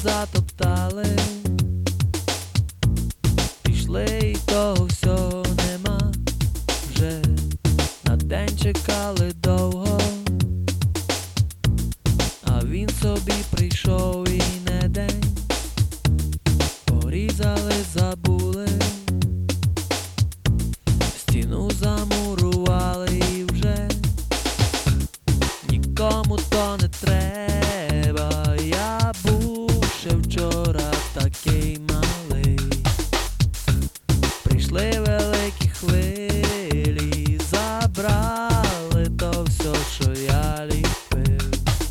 затоптали, пішли і того всього нема. Вже на день чекали довго, а він собі прийшов і не день. Порізали, забули, стіну замурували і вже нікому то не треба. Я був ще вчора такий малий. Прийшли великі хвилі, забрали то все, що я ліпив.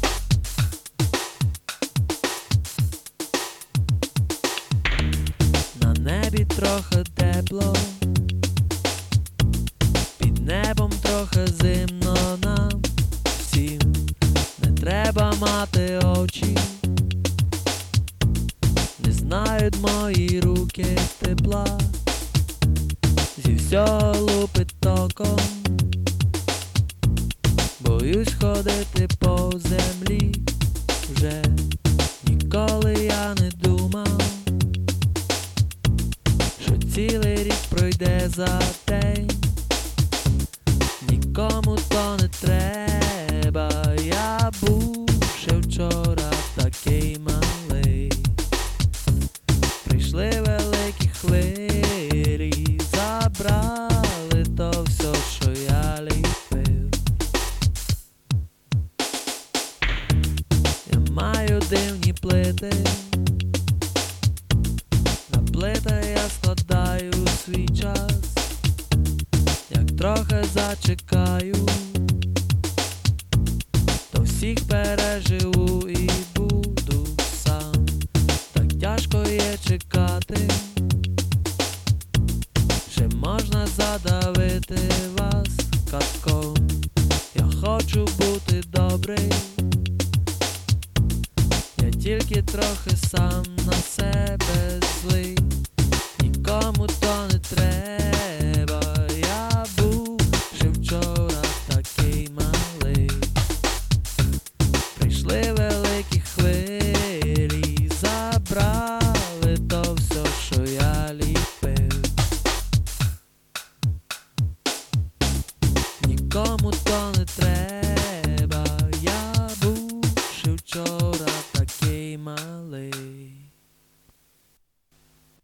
На небі трохи тепло, під небом трохи зимно нам всім. Не треба мати очі, не знають мої руки тепла. Зі всього лупить током, боюсь ходити по землі. Вже ніколи я не думав, що цілий рік пройде за день. Нікому то не треба. Я був ще вчора такий малий. Прийшли великі хвилі, забрали то все, що я ліпив. Я маю дивні плити, на плитах я складаю свій час. Як трохи зачекаю, то всіх переживу і буду сам. Так тяжко є чекати, ще можна задавити вас катком. Я хочу бути добрий, я тільки трохи сам на себе злий. Нікому то не треба. Я був ще вчора такий малий. Прийшли великі хвилі, забрали то все, що я ліпив. Нікому то не треба. Я був ще вчора